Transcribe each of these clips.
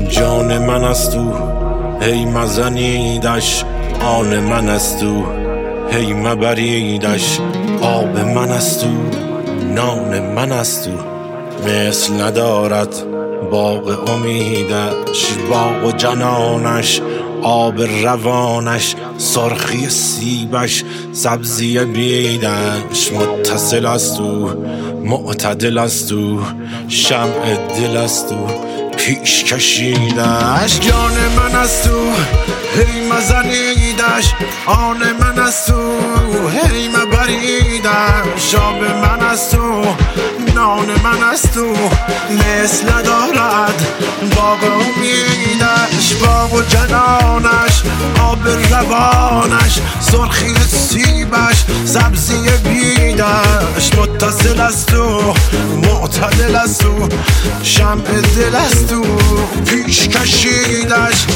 جان من است او هی مزنیدش، آن من است او هی مبریدش، آب من است او نان من است او، مثل ندارد باغ امیدش، باغ و جنانش آب روانش، سرخی سیبش سبزی بیدش، متصل است او معتدل است او، شمع دل است او پیش کشیدش، جان من است او هی مزنیدش، آن من است او هی مبریدش، آب من است او نان من است او، مثل ندارد باغ امیدش، باغ و جنانش آب روانش، سرخی سیبش سبزی بیدش، متصل است او معتدل است او، شمع دل است او پیش کشیدش.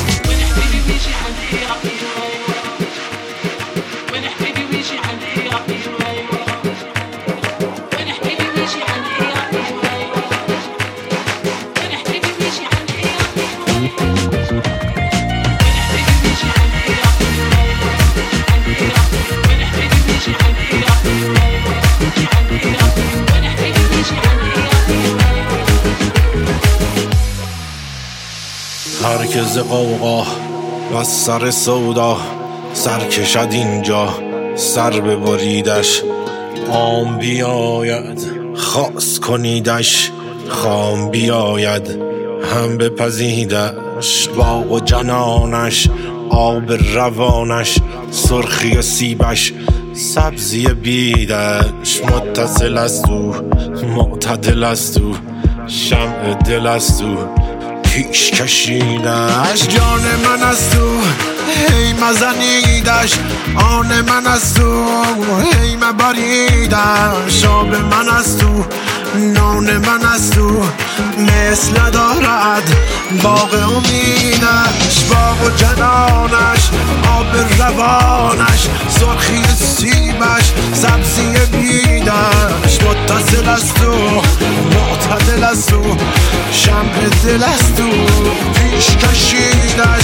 هر که ز غوغا و سر سودا سر کشد اینجا سر ببریدش، عام بیاید خاص کنیدش، خام بیاید هم بپزیدش، باغ و جنانش آب روانش، سرخی سیبش سبزی بیدش، متصل است او معتدل است او، شمع دل است او پیش کشیدش، جان من است او هی مزنیدش، آن من است او هی مبریدش، آب من است او نان من است او، مثل ندارد باغ امیدش، باغ و جنانش آب روانش، سرخی سیبش سبزی بیدش، متصل است او معتدل است او، شمع دل است او پیش کشیدش.